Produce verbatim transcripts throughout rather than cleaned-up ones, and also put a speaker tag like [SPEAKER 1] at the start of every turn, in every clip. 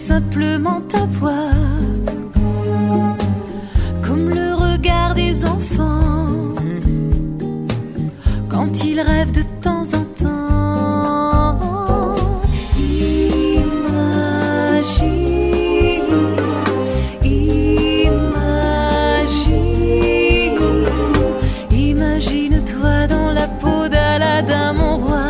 [SPEAKER 1] simplement t'avoir, comme le regard des enfants quand ils rêvent de temps en temps. Imagine, imagine, imagine-toi dans la peau d'Aladin, mon roi.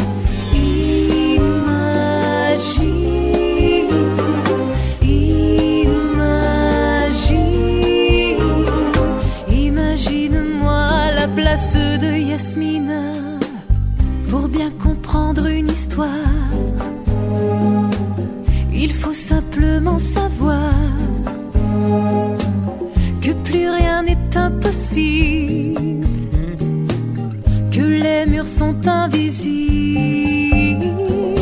[SPEAKER 1] Place de Yasmina, pour bien comprendre une histoire, il faut simplement savoir que plus rien n'est impossible, que les murs sont invisibles.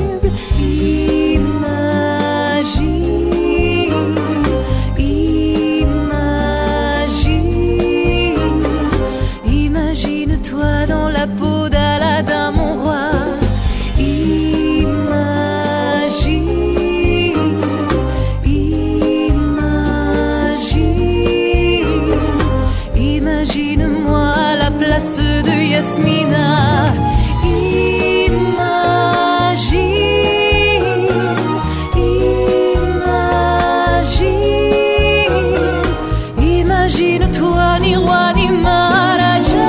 [SPEAKER 1] Imagine-toi dans la peau d'Aladin, mon roi. Imagine, imagine, imagine-moi à la place de Yasmina. Imagine, imagine, imagine-toi ni roi ni maharaja.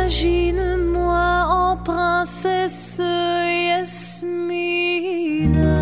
[SPEAKER 1] Imagine-moi en princesse Yasmina.